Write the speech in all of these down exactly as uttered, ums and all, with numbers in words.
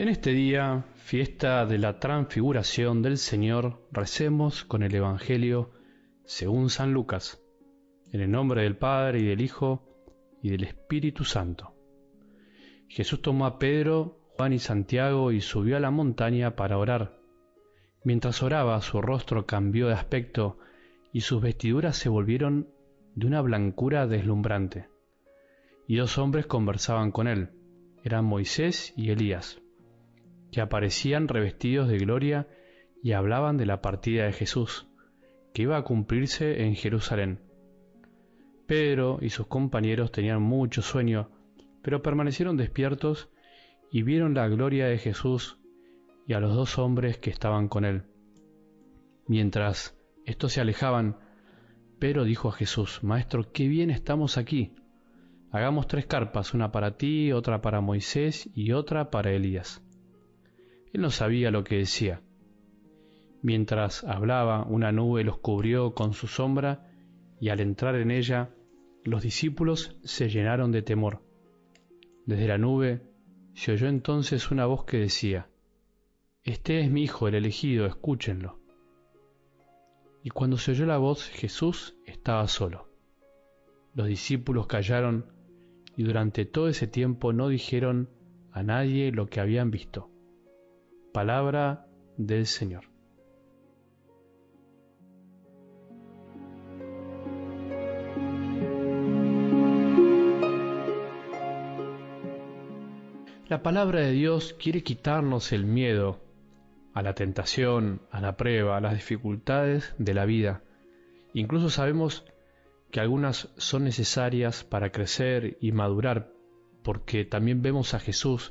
En este día, fiesta de la transfiguración del Señor, recemos con el Evangelio según San Lucas, en el nombre del Padre y del Hijo y del Espíritu Santo. Jesús tomó a Pedro, Juan y Santiago y subió a la montaña para orar. Mientras oraba, su rostro cambió de aspecto y sus vestiduras se volvieron de una blancura deslumbrante. Y dos hombres conversaban con él, eran Moisés y Elías, que aparecían revestidos de gloria y hablaban de la partida de Jesús, que iba a cumplirse en Jerusalén. Pedro y sus compañeros tenían mucho sueño, pero permanecieron despiertos y vieron la gloria de Jesús y a los dos hombres que estaban con él. Mientras estos se alejaban, Pedro dijo a Jesús: «Maestro, qué bien estamos aquí. Hagamos tres carpas, una para ti, otra para Moisés y otra para Elías». Él no sabía lo que decía. Mientras hablaba, una nube los cubrió con su sombra, y al entrar en ella, los discípulos se llenaron de temor. Desde la nube se oyó entonces una voz que decía: «Este es mi Hijo, el elegido, escúchenlo». Y cuando se oyó la voz, Jesús estaba solo. Los discípulos callaron, y durante todo ese tiempo no dijeron a nadie lo que habían visto. Palabra del Señor. La palabra de Dios quiere quitarnos el miedo a la tentación, a la prueba, a las dificultades de la vida. Incluso sabemos que algunas son necesarias para crecer y madurar, porque también vemos a Jesús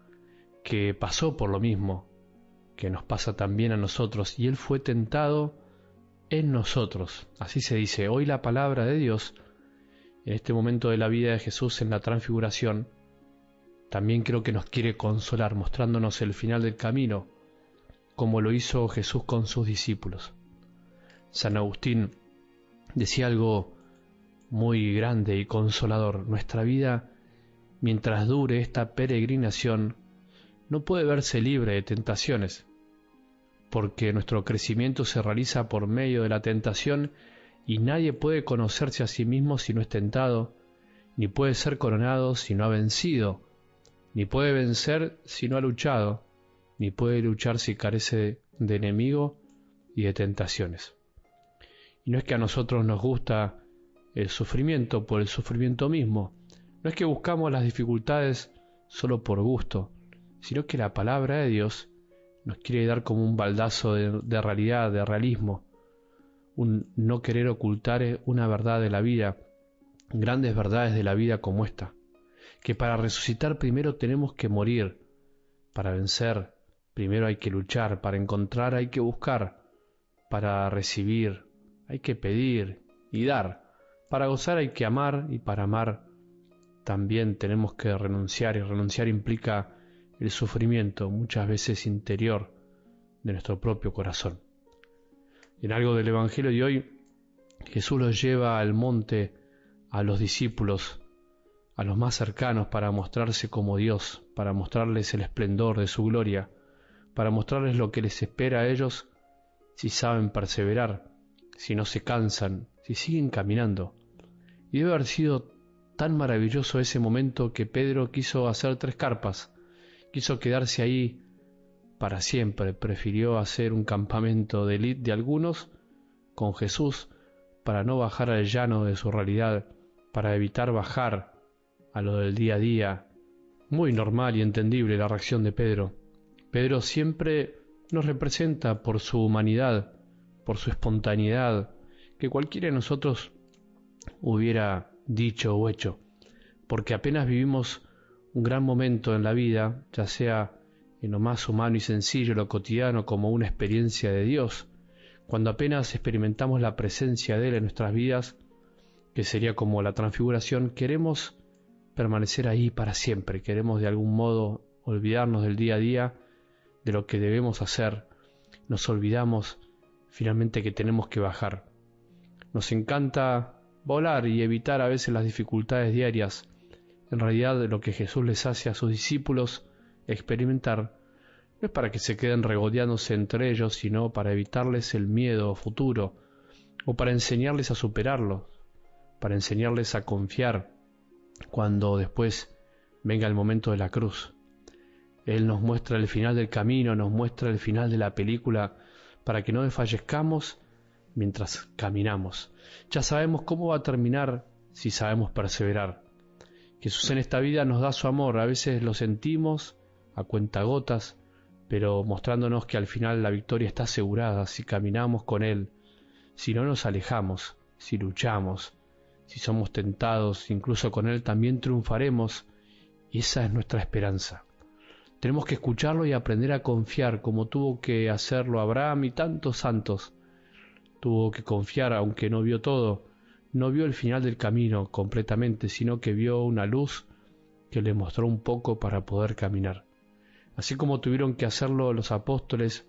que pasó por lo mismo, que nos pasa también a nosotros, y Él fue tentado en nosotros. Así se dice. Hoy la palabra de Dios, en este momento de la vida de Jesús en la transfiguración, también creo que nos quiere consolar, mostrándonos el final del camino, como lo hizo Jesús con sus discípulos. San Agustín decía algo muy grande y consolador: nuestra vida, mientras dure esta peregrinación, no puede verse libre de tentaciones, porque nuestro crecimiento se realiza por medio de la tentación y nadie puede conocerse a sí mismo si no es tentado, ni puede ser coronado si no ha vencido, ni puede vencer si no ha luchado, ni puede luchar si carece de enemigo y de tentaciones. Y no es que a nosotros nos gusta el sufrimiento por el sufrimiento mismo, no es que buscamos las dificultades solo por gusto, sino que la palabra de Dios nos quiere dar como un baldazo de, de realidad, de realismo, un no querer ocultar una verdad de la vida, grandes verdades de la vida como esta, que para resucitar primero tenemos que morir, para vencer primero hay que luchar, para encontrar hay que buscar, para recibir hay que pedir y dar, para gozar hay que amar, y para amar también tenemos que renunciar, y renunciar implica el sufrimiento, muchas veces interior, de nuestro propio corazón. En algo del Evangelio de hoy, Jesús los lleva al monte a los discípulos, a los más cercanos, para mostrarse como Dios, para mostrarles el esplendor de su gloria, para mostrarles lo que les espera a ellos si saben perseverar, si no se cansan, si siguen caminando. Y debe haber sido tan maravilloso ese momento que Pedro quiso hacer tres carpas, quiso quedarse ahí para siempre, prefirió hacer un campamento de élite de algunos con Jesús para no bajar al llano de su realidad, para evitar bajar a lo del día a día. Muy normal y entendible la reacción de Pedro. Pedro siempre nos representa por su humanidad, por su espontaneidad, que cualquiera de nosotros hubiera dicho o hecho, porque apenas vivimos un gran momento en la vida, ya sea en lo más humano y sencillo, lo cotidiano, como una experiencia de Dios, cuando apenas experimentamos la presencia de Él en nuestras vidas, que sería como la transfiguración, queremos permanecer ahí para siempre, queremos de algún modo olvidarnos del día a día, de lo que debemos hacer, nos olvidamos finalmente que tenemos que bajar. Nos encanta volar y evitar a veces las dificultades diarias. En realidad lo que Jesús les hace a sus discípulos experimentar No es para que se queden regodeándose entre ellos, sino para evitarles el miedo futuro, o para enseñarles a superarlo, para enseñarles a confiar cuando después venga el momento de la cruz. Él nos muestra el final del camino, nos muestra el final de la película, para que no desfallezcamos mientras caminamos. Ya sabemos cómo va a terminar si sabemos perseverar. Jesús en esta vida nos da su amor, a veces lo sentimos a cuentagotas, pero mostrándonos que al final la victoria está asegurada si caminamos con Él, si no nos alejamos, si luchamos, si somos tentados, incluso con Él también triunfaremos, y esa es nuestra esperanza. Tenemos que escucharlo y aprender a confiar como tuvo que hacerlo Abraham y tantos santos. Tuvo que confiar aunque no vio todo, no vio el final del camino completamente, sino que vio una luz que le mostró un poco para poder caminar. Así como tuvieron que hacerlo los apóstoles,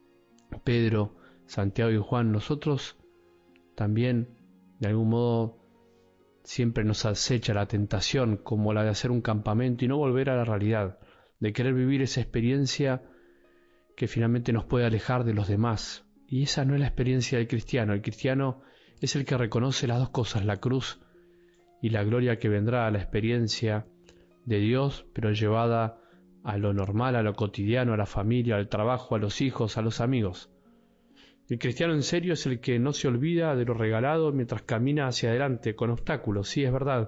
Pedro, Santiago y Juan, nosotros también, de algún modo, siempre nos acecha la tentación como la de hacer un campamento y no volver a la realidad, de querer vivir esa experiencia que finalmente nos puede alejar de los demás. Y esa no es la experiencia del cristiano. El cristiano es el que reconoce las dos cosas, la cruz y la gloria que vendrá a la experiencia de Dios, pero llevada a lo normal, a lo cotidiano, a la familia, al trabajo, a los hijos, a los amigos. El cristiano en serio es el que no se olvida de lo regalado mientras camina hacia adelante, con obstáculos, sí es verdad,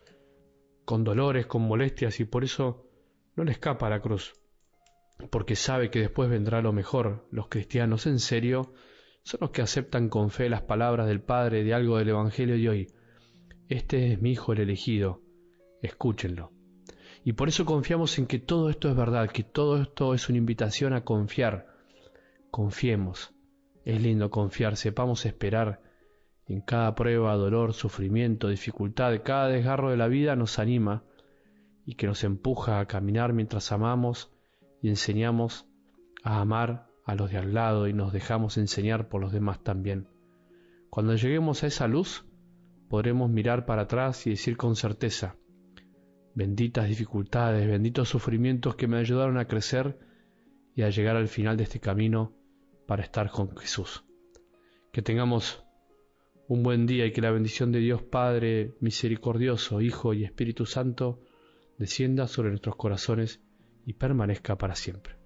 con dolores, con molestias, y por eso no le escapa a la cruz, porque sabe que después vendrá lo mejor. Los cristianos en serio son los que aceptan con fe las palabras del Padre de algo del Evangelio de hoy. Este es mi Hijo el elegido, escúchenlo. Y por eso confiamos en que todo esto es verdad, que todo esto es una invitación a confiar. Confiemos. Es lindo confiar, sepamos esperar. En cada prueba, dolor, sufrimiento, dificultad, cada desgarro de la vida nos anima y que nos empuja a caminar mientras amamos y enseñamos a amar a los de al lado y nos dejamos enseñar por los demás también. Cuando lleguemos a esa luz, podremos mirar para atrás y decir con certeza: benditas dificultades, benditos sufrimientos que me ayudaron a crecer y a llegar al final de este camino para estar con Jesús. Que tengamos un buen día y que la bendición de Dios Padre misericordioso, Hijo y Espíritu Santo descienda sobre nuestros corazones y permanezca para siempre.